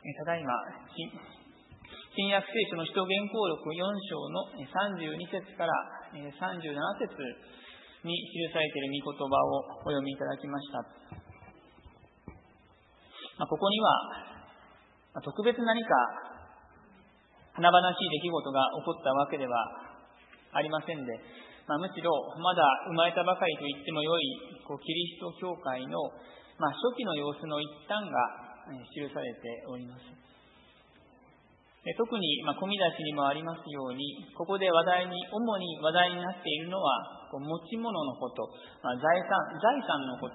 ただいま、新約聖書の使徒言行録4章の32節から37節に記されている御言葉をお読みいただきました。ここには特別何か華々しい出来事が起こったわけではありませんで、むしろまだ生まれたばかりと言ってもよいキリスト教会の初期の様子の一端が記されております。特に込み出しにもありますように、ここで主に話題になっているのは持ち物のこと、財産のこと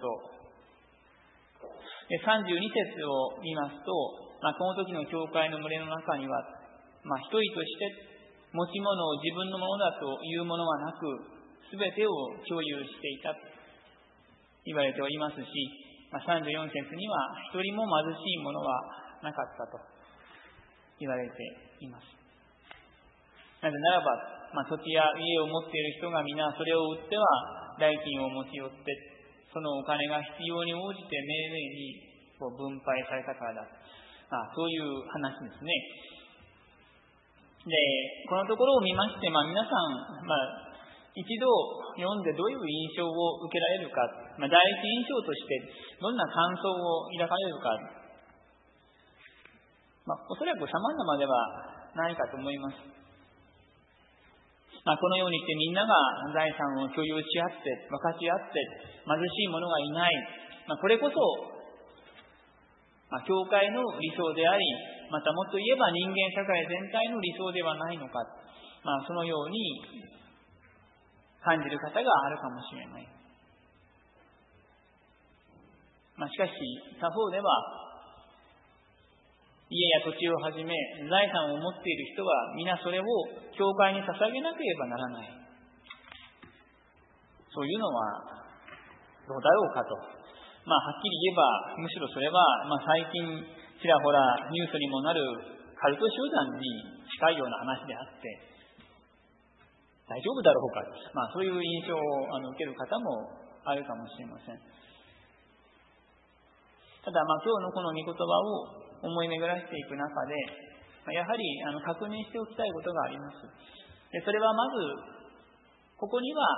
。32節を見ますと、この時の教会の群れの中には、一人として持ち物を自分のものだというものはなく、すべてを共有していたと言われておりますし、34節には一人も貧しいものはなかったと言われています。なぜならば、土地や家を持っている人が皆それを売っては代金を持ち寄って、そのお金が必要に応じて命令に分配されたからだ。そういう話ですね。で、このところを見まして、皆さん、一度読んでどういう印象を受けられるか、第一印象としてどんな感想を抱かれるか、おそらく様々ではないかと思います。このようにしてみんなが財産を共有し合って分かち合って貧しい者がいない、これこそ、教会の理想であり、またもっと言えば人間社会全体の理想ではないのか、そのように感じる方があるかもしれない。しかし他方では、家や土地をはじめ財産を持っている人は皆それを教会に捧げなければならない。そういうのはどうだろうかと。はっきり言えば、むしろそれは、最近ちらほらニュースにもなるカルト集団に近いような話であって、大丈夫だろうか、そういう印象を受ける方もあるかもしれません。ただ、今日のこの御言葉を思い巡らしていく中で、やはり確認しておきたいことがあります。で、それはまず、ここには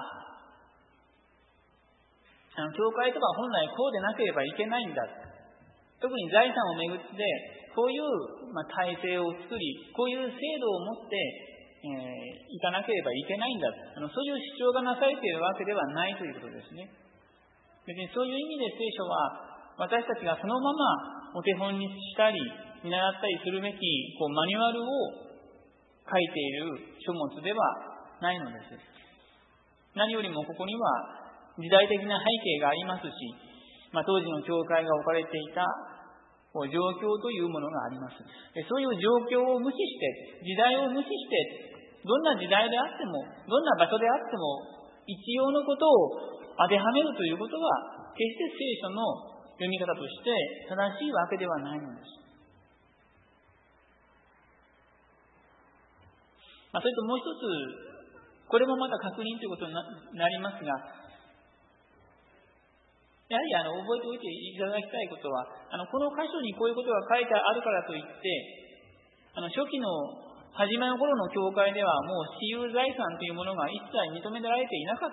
教会とか本来こうでなければいけないんだ。特に財産をめぐってこういう体制を作り、こういう制度を持っていかなければいけないんだ。そういう主張がなされているわけではないということですね。別にそういう意味で聖書は私たちがそのままお手本にしたり見習ったりするべきマニュアルを書いている書物ではないのです。何よりもここには時代的な背景がありますし、当時の教会が置かれていた状況というものがあります。そういう状況を無視して、時代を無視して、どんな時代であっても、どんな場所であっても、一様のことを当てはめるということは、決して聖書の読み方として正しいわけではないのです。それともう一つ、これもまた確認ということになりますが、やはり覚えておいていただきたいことは、この箇所にこういうことが書いてあるからといって、初期の初めの頃の教会ではもう私有財産というものが一切認められていなかった。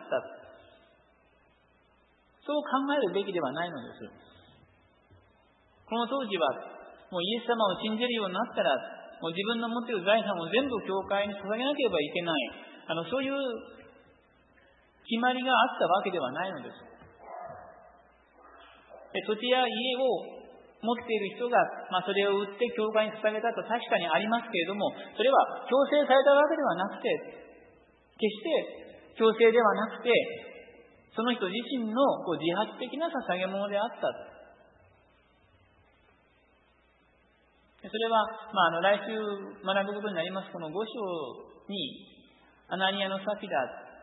そう考えるべきではないのです。この当時は、もうイエス様を信じるようになったら、もう自分の持っている財産を全部教会に捧げなければいけない。そういう決まりがあったわけではないのです。土地や家を持っている人が、それを売って教会に捧げたと確かにありますけれども、それは強制されたわけではなくて、決して強制ではなくて、その人自身の自発的な捧げ物であった。それは、来週学ぶことになりますこの5章に、アナニアとサフィ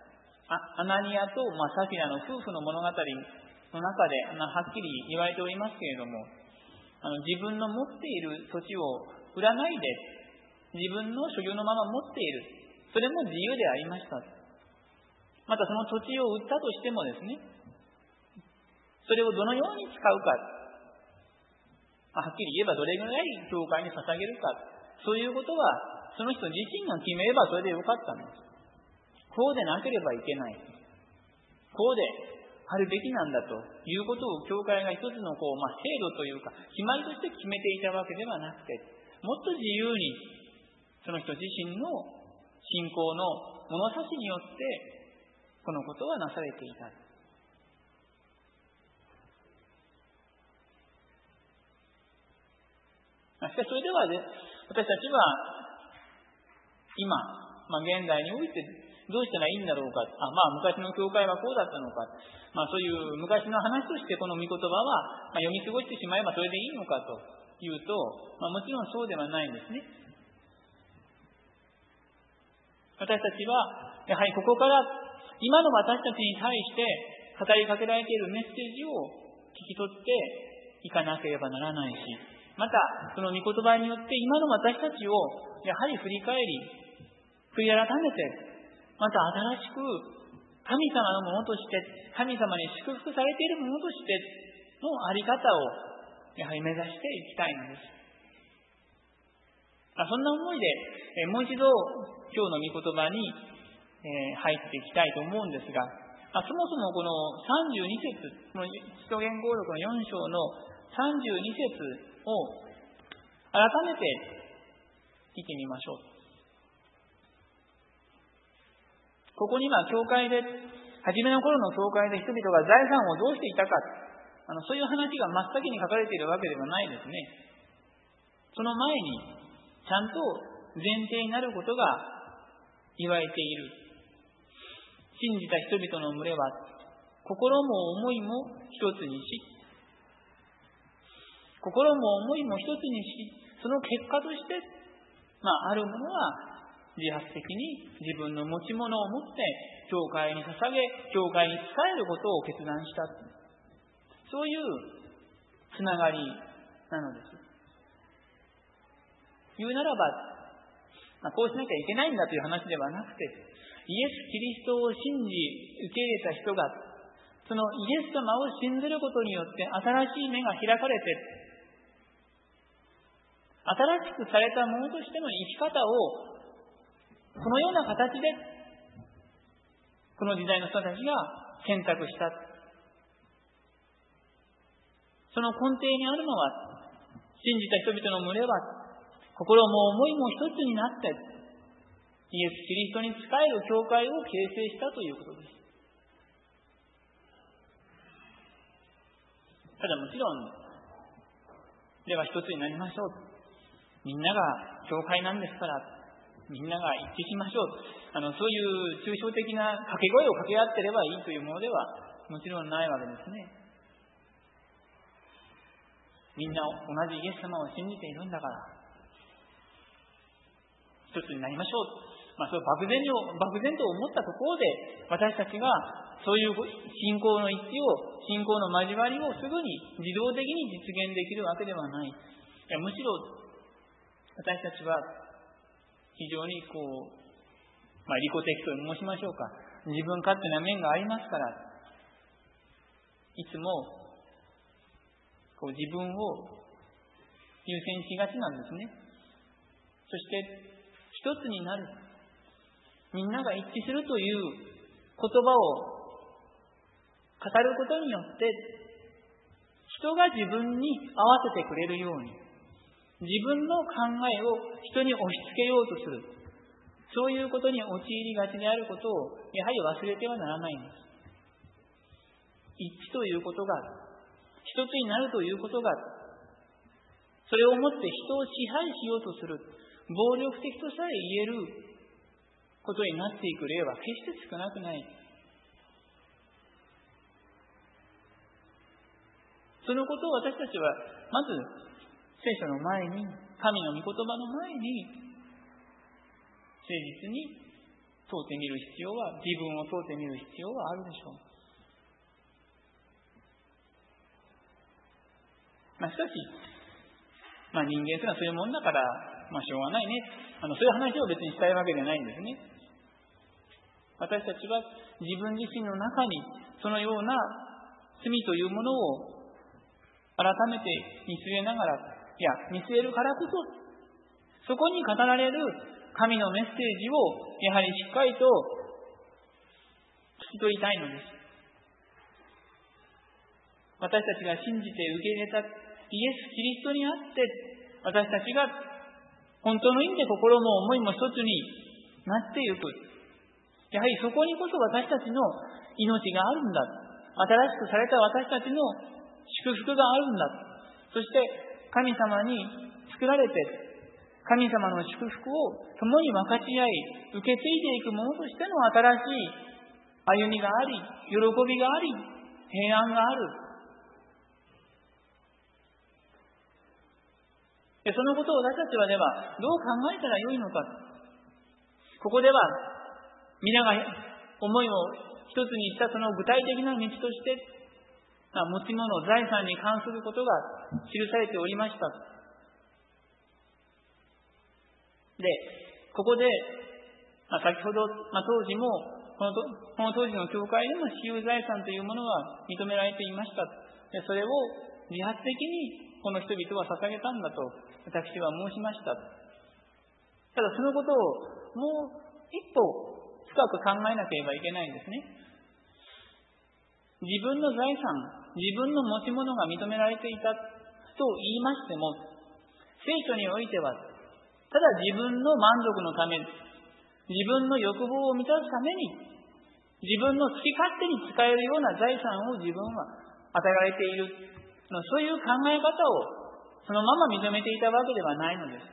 ラの夫婦の物語の中ではっきり言われておりますけれども、自分の持っている土地を売らないで自分の所有のまま持っている、それも自由でありました。またその土地を売ったとしてもですね、それをどのように使うか、 はっきり言えばどれぐらい教会に捧げるか、そういうことはその人自身が決めればそれでよかったんです。こうでなければいけない。こうであるべきなんだということを教会が一つの制度というか決まりとして決めていたわけではなくて、もっと自由にその人自身の信仰の物差しによってこのことはなされていた。しかしそれでは私たちは今、現代においてどうしたらいいんだろうか。昔の教会はこうだったのか。そういう昔の話としてこの御言葉は読み過ごしてしまえばそれでいいのかというと、もちろんそうではないんですね。私たちはやはりここから今の私たちに対して語りかけられているメッセージを聞き取っていかなければならないし、またその御言葉によって今の私たちをやはり振り返り、悔い改めて、また新しく神様のものとして、神様に祝福されているものとしてのあり方をやはり目指していきたいのです。そんな思いでもう一度今日の御言葉に入っていきたいと思うんですが、そもそもこの32節、この使徒言語録の4章の32節を改めて見てみましょう。ここには教会で、初めの頃の教会で人々が財産をどうしていたか、そういう話が真っ先に書かれているわけではないですね。その前に、ちゃんと前提になることが言われている。信じた人々の群れは、心も思いも一つにし、心も思いも一つにし、その結果として、あるものは、自発的に自分の持ち物を持って教会に捧げ、教会に仕えることを決断した。そういうつながりなのです。言うならば、こうしなきゃいけないんだという話ではなくて、イエス・キリストを信じ受け入れた人が、そのイエス様を信ずることによって新しい目が開かれて、新しくされたものとしての生き方をこのような形で、この時代の人たちが選択した。その根底にあるのは、信じた人々の群れは、心も思いも一つになって、イエス・キリストに仕える教会を形成したということです。ただもちろん、では一つになりましょう。みんなが教会なんですから、みんなが一致しましょう。そういう抽象的な掛け声を掛け合ってればいいというものではもちろんないわけですね。みんな同じイエス様を信じているんだから一つになりましょう。そう漠然と思ったところで私たちがそういう信仰の一致を、信仰の交わりをすぐに自動的に実現できるわけではない。むしろ私たちは非常に利己的と申しましょうか。自分勝手な面がありますから、いつも自分を優先しがちなんですね。そして一つになる。みんなが一致するという言葉を語ることによって、人が自分に合わせてくれるように、自分の考えを人に押し付けようとする。そういうことに陥りがちであることをやはり忘れてはならないんです。一致ということが、一つになるということが、それをもって人を支配しようとする、暴力的とさえ言えることになっていく例は決して少なくない。そのことを私たちはまず聖書の前に、神の御言葉の前に誠実に問うてみる必要は、自分を問うてみる必要はあるでしょう。しかし、人間というのはそういうもんだから、しょうがないね。そういう話を別にしたいわけじゃないんですね。私たちは自分自身の中にそのような罪というものを改めて見据えながら、見据えるからこそ、そこに語られる神のメッセージをやはりしっかりと聞き取りたいのです。私たちが信じて受け入れたイエス・キリストにあって、私たちが本当の意味で心も思いも一つになっていく。やはりそこにこそ私たちの命があるんだ。新しくされた私たちの祝福があるんだ。そして神様に作られて、神様の祝福を共に分かち合い、受け継いでいくものとしての新しい歩みがあり、喜びがあり、平安がある。そのことを私たちはではどう考えたらよいのか。ここでは皆が思いを一つにしたその具体的な道として、持ち物、財産に関することが記されておりました。で、ここで、先ほど、当時もこの当時の教会でも私有財産というものが認められていました。で、それを自発的にこの人々は捧げたんだと私は申しました。ただそのことをもう一歩深く考えなければいけないんですね。自分の財産、自分の持ち物が認められていたと言いましても、聖書においては、ただ自分の満足のため、自分の欲望を満たすために、自分の好き勝手に使えるような財産を自分は与えられている、そういう考え方をそのまま認めていたわけではないのです。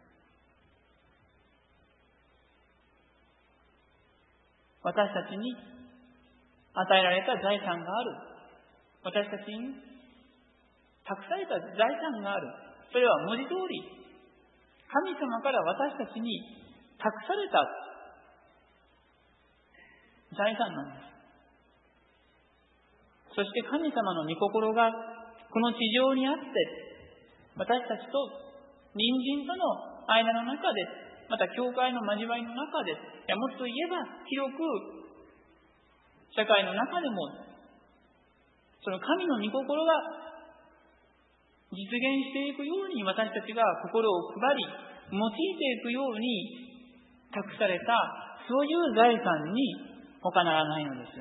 私たちに与えられた財産がある。私たちに託された財産がある。それは文字通り、神様から私たちに託された財産なんです。そして神様の御心がこの地上にあって、私たちと隣人との間の中で、また教会の交わりの中で、もっと言えば広く社会の中でも、その神の御心が実現していくように私たちが心を配り、用いていくように託された、そういう財産に他ならないのです。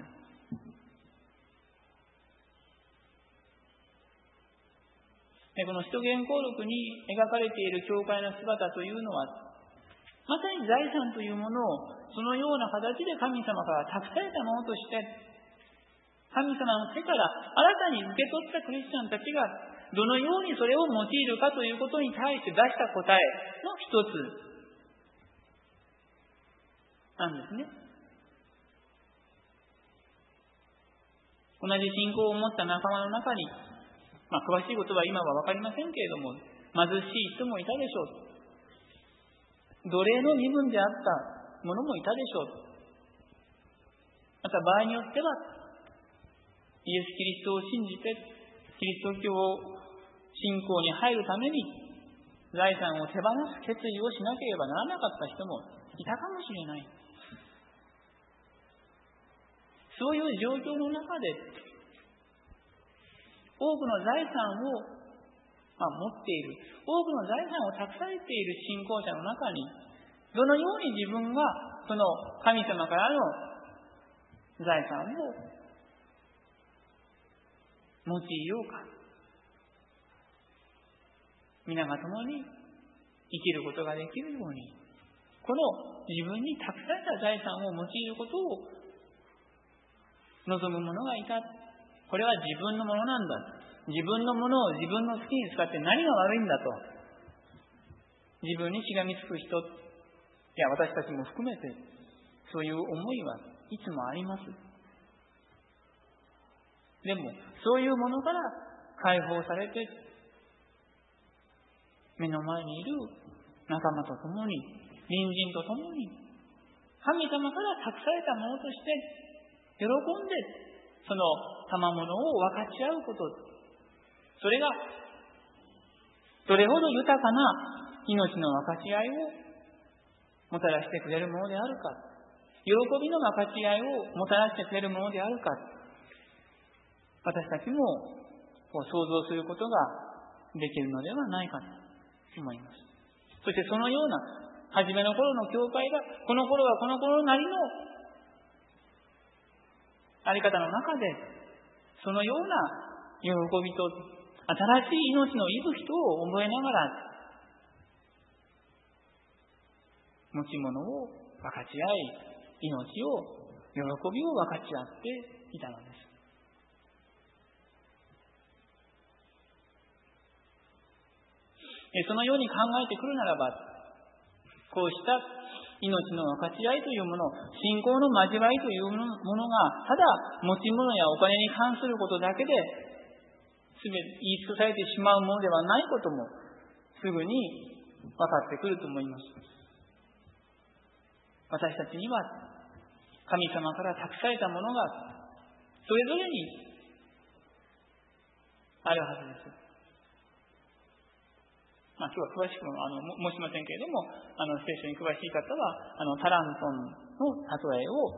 この使徒言行録に描かれている教会の姿というのは、まさに財産というものをそのような形で神様から託されたものとして、神様の手から新たに受け取ったクリスチャンたちがどのようにそれを用いるかということに対して出した答えの一つなんですね。同じ信仰を持った仲間の中に、詳しいことは今は分かりませんけれども、貧しい人もいたでしょう。奴隷の身分であった者もいたでしょう。また場合によっては、イエス・キリストを信じて、キリスト教信仰に入るために、財産を手放す決意をしなければならなかった人もいたかもしれない。そういう状況の中で、多くの財産を持っている、多くの財産を託されている信仰者の中に、どのように自分はその神様からの財産を用いようか。皆が共に生きることができるように、この自分に託された財産を用いることを望む者がいた。これは自分のものなんだ。自分のものを自分の好きに使って何が悪いんだと。自分にしがみつく人、私たちも含めて、そういう思いはいつもあります。でも、そういうものから解放されて、目の前にいる仲間と共に、隣人と共に、神様から託されたものとして、喜んで、その賜物を分かち合うこと。それが、どれほど豊かな命の分かち合いをもたらしてくれるものであるか。喜びの分かち合いをもたらしてくれるものであるか。私たちも想像することができるのではないかと思います。そしてそのような初めの頃の教会がこの頃はこの頃なりのあり方の中でそのような喜びと新しい命の息吹とを覚えながら持ち物を分かち合い命を喜びを分かち合っていたのです。そのように考えてくるならば、こうした命の分かち合いというもの、信仰の交わりというものが、ただ持ち物やお金に関することだけで全て言い尽くされてしまうものではないこともすぐに分かってくると思います。私たちには神様から託されたものがそれぞれにあるはずです。今日は詳しく申しませんけれども、聖書に詳しい方はタラントンの例えを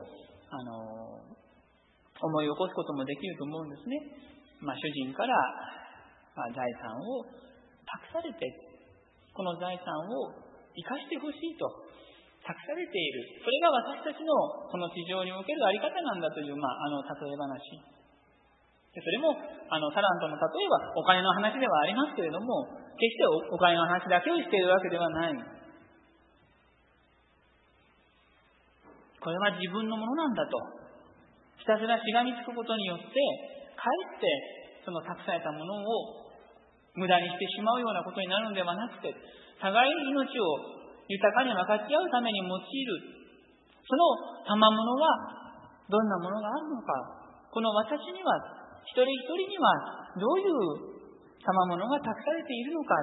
思い起こすこともできると思うんですね。主人から財産を託されて、この財産を生かしてほしいと託されている。それが私たちのこの地上におけるあり方なんだという例え話。それもタラントの例えはお金の話ではありますけれども、決してお金の話だけをしているわけではない。これは自分のものなんだとひたすらしがみつくことによって、かえってその託されたものを無駄にしてしまうようなことになるのではなくて、互いに命を豊かに分かち合うために用いる、その賜物はどんなものがあるのか、この私には一人一人にはどういう賜物が託されているのか、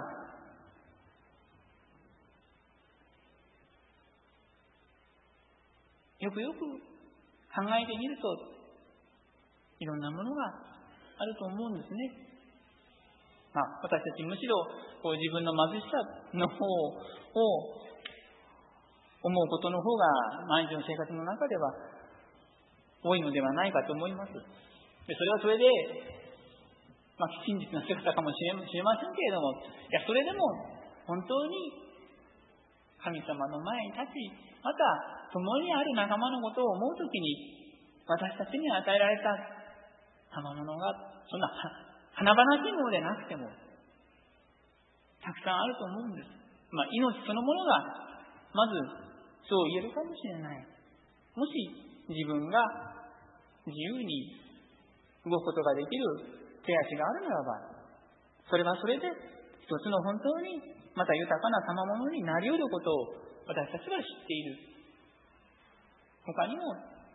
よくよく考えてみるといろんなものがあると思うんですね。私たちむしろ自分の貧しさの方を思うことの方が毎日の生活の中では多いのではないかと思います。それはそれで、真実な姿かもしれませんけれども、それでも本当に神様の前に立ち、また共にある仲間のことを思うときに、私たちに与えられた賜物がそんな華々しいものでなくてもたくさんあると思うんです。命そのものがまずそう言えるかもしれない。もし自分が自由に動くことができる手足があるならば、それはそれで一つの本当にまた豊かな賜物になり得ることを私たちは知っている。他にも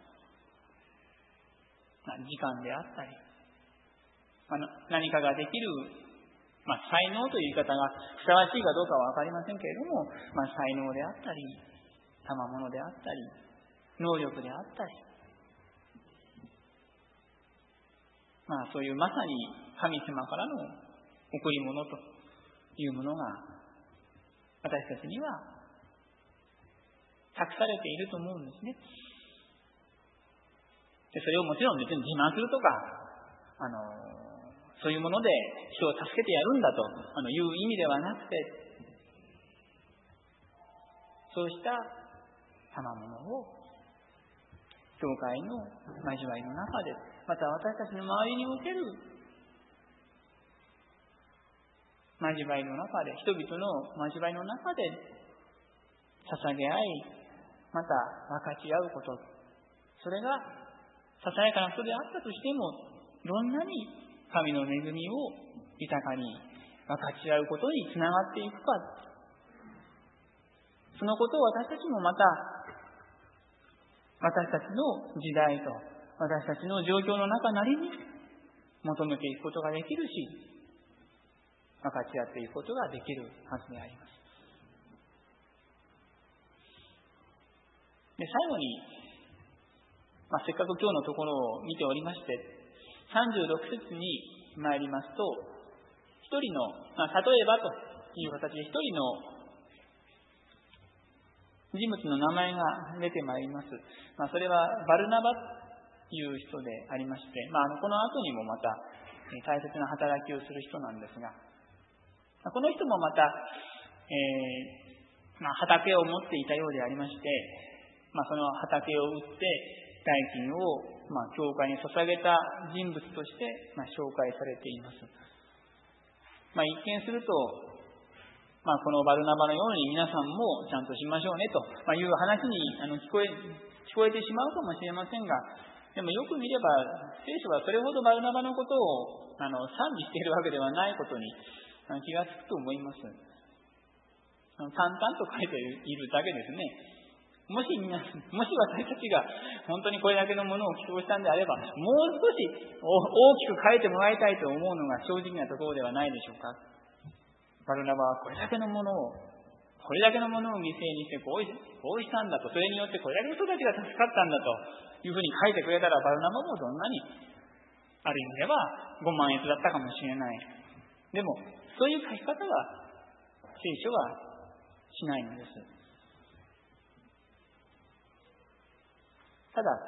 時間であったり、何かができる、才能という言い方がふさわしいかどうかは分かりませんけれども、才能であったり賜物であったり能力であったり、そういうまさに神様からの贈り物というものが私たちには託されていると思うんですね。でそれをもちろん別に自慢するとかそういうもので人を助けてやるんだという意味ではなくて、そうした賜物を教会の交わりの中で、また私たちの周りにおける交わりの中で、人々の交わりの中で捧げ合い、また分かち合うこと、それがささやかなことであったとしても、どんなに神の恵みを豊かに分かち合うことにつながっていくか、そのことを私たちもまた私たちの時代と私たちの状況の中なりに求めていくことができるし、分かち合っていくことができるはずであります。で、最後に、せっかく今日のところを見ておりまして、36節に参りますと、一人の、例えばという形で一人の人物の名前が出てまいります。それはバルナバという人でありまして、この後にもまた大切な働きをする人なんですが、この人もまた、畑を持っていたようでありまして、その畑を売って代金を、教会に捧げた人物として、紹介されています。一見すると、このバルナバのように皆さんもちゃんとしましょうねという話に聞こえてしまうかもしれませんが、でもよく見れば聖書はそれほどバルナバのことを賛美しているわけではないことに気がつくと思います。淡々と書いているだけですね。もし私たちが本当にこれだけのものを寄贈したんであれば、もう少し大きく書いてもらいたいと思うのが正直なところではないでしょうか。バルナバはこれだけのものを犠牲にしてこうしたんだと、それによってこれだけの人たちが助かったんだというふうに書いてくれたら、バルナバもどんなにある意味ではご満悦だったかもしれない。でもそういう書き方は聖書はしないのです。ただ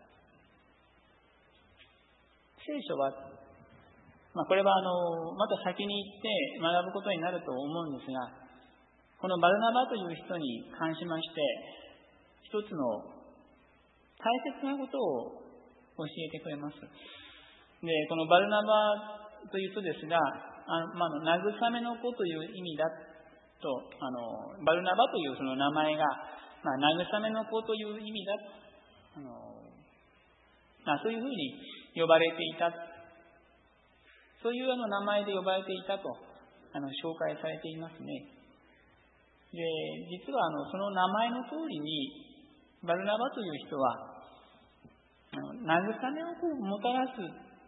聖書は、これはまた先に行って学ぶことになると思うんですが、このバルナバという人に関しまして一つの大切なことを教えてくれます。で、このバルナバという人ですが、慰めの子という意味だと、バルナバというその名前が、慰めの子という意味だ、そういうふうに呼ばれていた、そういう名前で呼ばれていたと紹介されていますね。で、実はその名前の通りにバルナバという人は慰めをもたらす、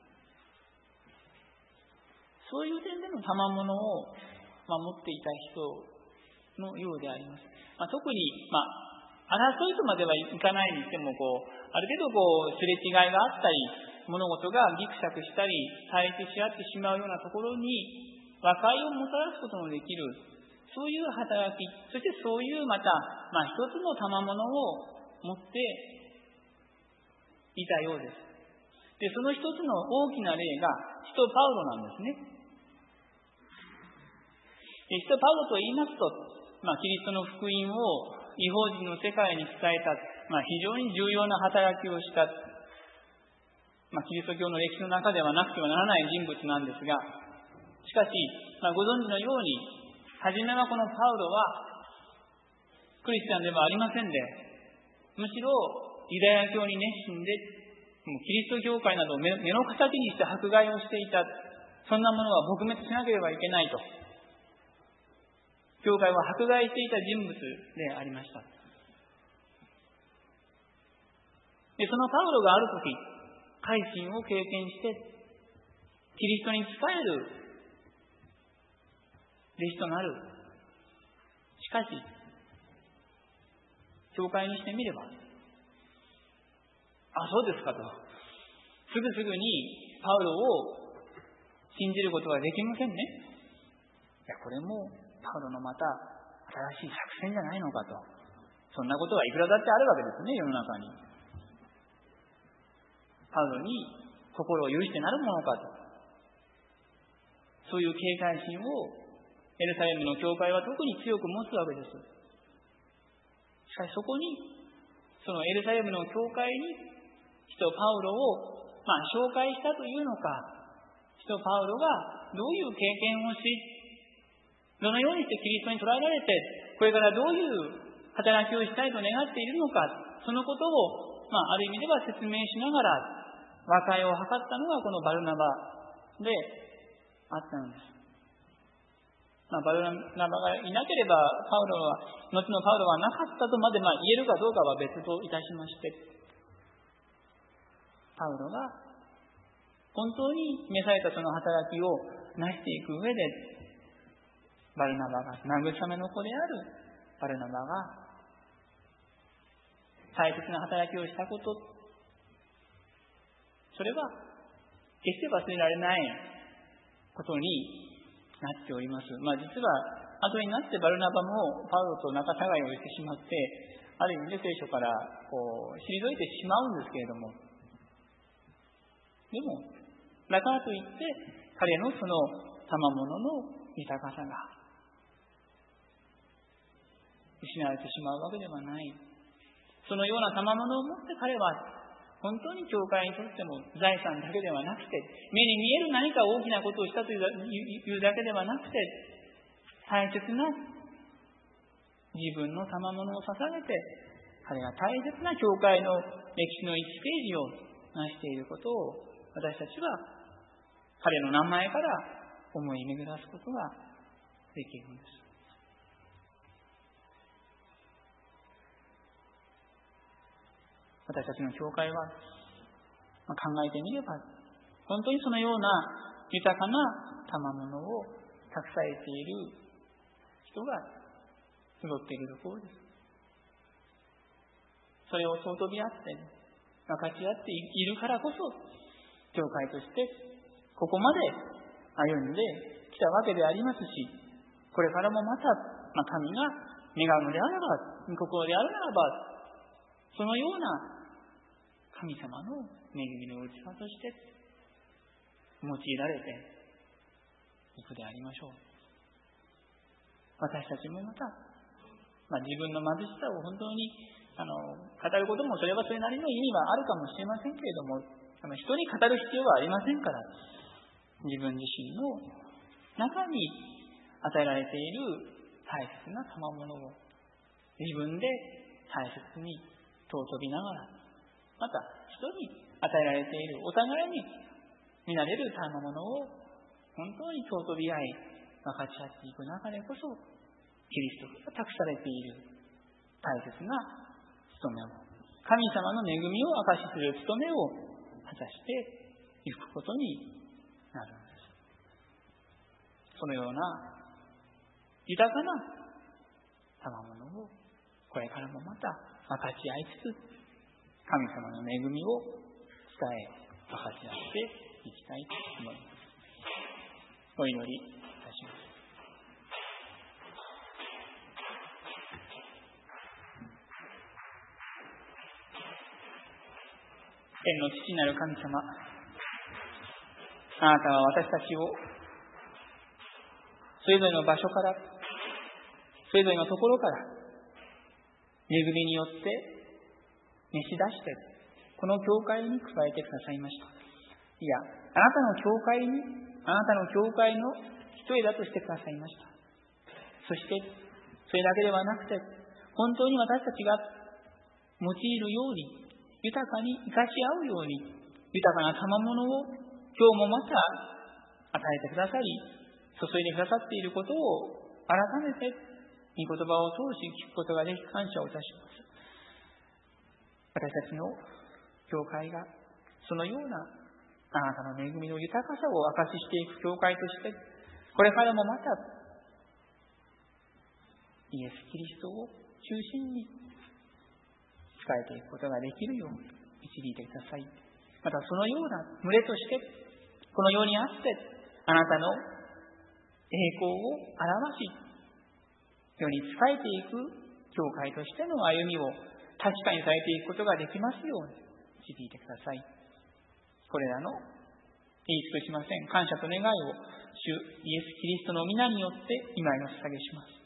そういう点での賜物を持っていた人のようであります。特に争いとまではいかないにしても、ある程度すれ違いがあったり、物事がギクシャクしたり対立し合ってしまうようなところに和解をもたらすことのできる、そういう働き、そしてそういうまた、一つの賜物を持っていたようです。で、その一つの大きな例が使徒パウロなんですね。使徒パウロと言いますと、キリストの福音を異邦人の世界に伝えた、非常に重要な働きをした、キリスト教の歴史の中ではなくてはならない人物なんですが、しかし、ご存知のように、初めはこのパウロはクリスチャンではありませんで、むしろユダヤ教に熱心で、キリスト教会などを目の敵にして迫害をしていた、そんなものは撲滅しなければいけないと、教会は迫害していた人物でありました。で、そのパウロがある時、改心を経験して、キリストに仕える弟子となる。しかし、教会にしてみれば、そうですかと。すぐにパウロを信じることはできませんね。これもパウロのまた新しい作戦じゃないのかと。そんなことはいくらだってあるわけですね、世の中に。パウロに心を許してなるものかと。そういう警戒心をエルサレムの教会は特に強く持つわけです。しかしそこに、そのエルサレムの教会に使徒パウロを、紹介したというのか、使徒パウロがどういう経験をし、どのようにしてキリストに捉えられて、これからどういう働きをしたいと願っているのか、そのことを、ある意味では説明しながら和解を図ったのがこのバルナバであったのです。バルナバがいなければ後のパウロはなかったとまで言えるかどうかは別といたしまして、パウロが本当に召されたその働きを成していく上で、バルナバが慰めの子であるバルナバが大切な働きをしたこと、それは決して忘れられないことになっております。実は後になってバルナバもパウロと仲違いをしてしまって、ある意味で聖書から退いてしまうんですけれども、でもだからといって、彼のその賜物の豊かさが失われてしまうわけではない。そのような賜物を持って彼は本当に教会にとっても財産だけではなくて、目に見える何か大きなことをしたというだけではなくて、大切な自分の賜物を捧げて、彼が大切な教会の歴史の1ページを成していることを、私たちは彼の名前から思い巡らすことができるんです。私たちの教会は、考えてみれば、本当にそのような豊かな賜物を託されている人が集っているところです。それを尊び合って、分かち合っているからこそ、教会としてここまで歩んできたわけでありますし、これからもまた、神が願うのであれば、御心であるならば、そのような神様の恵みの器として用いられていくでありましょう。私たちもまた、自分の貧しさを本当に語ることもそれはそれなりの意味はあるかもしれませんけれども、人に語る必要はありませんから、自分自身の中に与えられている大切な賜物を自分で大切に尊びながら、また人に与えられているお互いに見られる賜物を本当に尊び合い分かち合っていく中でこそ、キリストが託されている大切な務めを、神様の恵みを証しする務めを果たしていくことになるんです。そのような豊かな賜物をこれからもまた分かち合いつつ、神様の恵みを伝え分かち合っていきたいと思います。お祈りいたします。天の父なる神様、あなたは私たちをそれぞれの場所から、それぞれのところから恵みによって召し出して、この教会に加えてくださいました。いや、あなたの教会に、あなたの教会の一人だとしてくださいました。そして、それだけではなくて、本当に私たちが用いるように、豊かに生かし合うように、豊かな賜物を今日もまた与えてくださり、注いでくださっていることを改めて御言葉を通し聞くことができ感謝をいたします。私たちの教会がそのようなあなたの恵みの豊かさを証ししていく教会として、これからもまたイエス・キリストを中心に仕えていくことができるように導いてください。またそのような群れとしてこの世にあってあなたの栄光を表し、世に仕えていく教会としての歩みを確かにされていくことができますように導いてください。これらの言い尽くしません感謝と願いを主イエス・キリストの皆によって今にお捧げします。